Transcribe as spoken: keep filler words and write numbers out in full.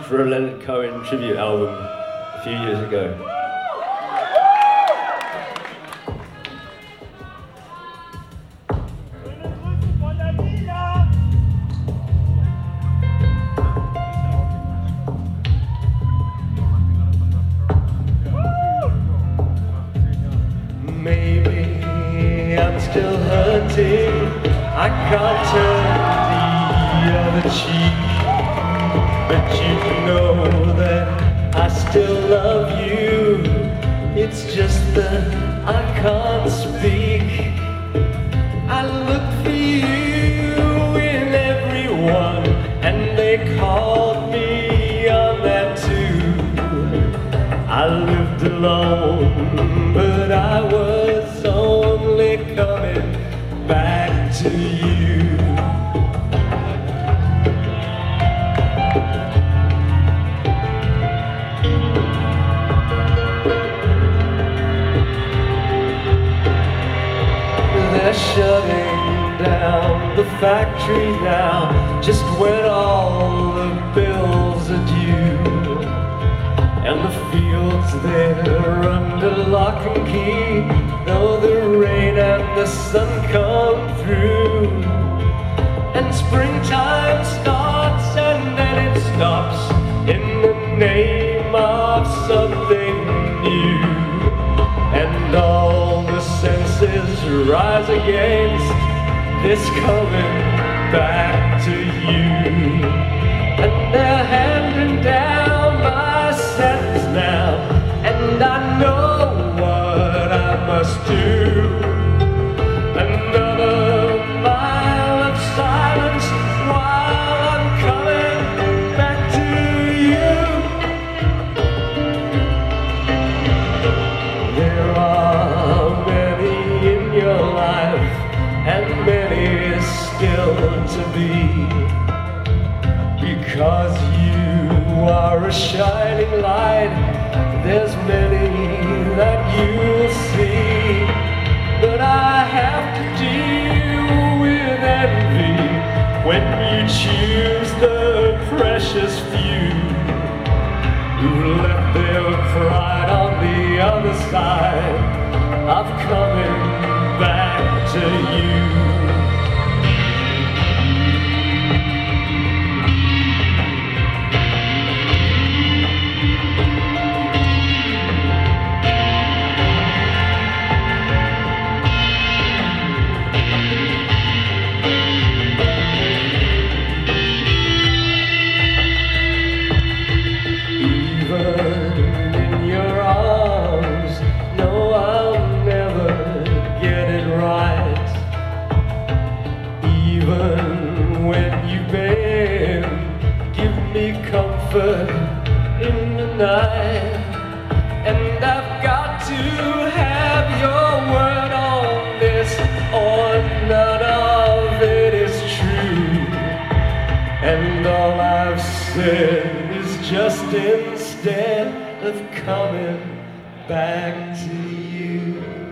for a Leonard Cohen tribute album a few years ago. Maybe I'm still hurting, I can't turn the other cheek, but you know that I still love you. It's just that I can't speak. I look for you in everyone, and they called me on that too. I lived alone, but I was only coming back to you. They're shutting down the factory now, just when all the bills are due. And the fields, they're under lock and key, though the rain and the sun come through. And springtime starts and then it stops in the name of something new. And all the senses rise against this coming back to you. And they're handing down my sentence now, and I know what I must do. Another mile of silence while I'm coming back to you. There are many in your life, and many still to be, because you are a shining light. There's many that you'll see, but I have to deal with envy when you choose the precious few who left their pride on the other side of coming back to you. In the night, and I've got to have your word on this, or none of it is true. And all I've said is just instead of coming back to you.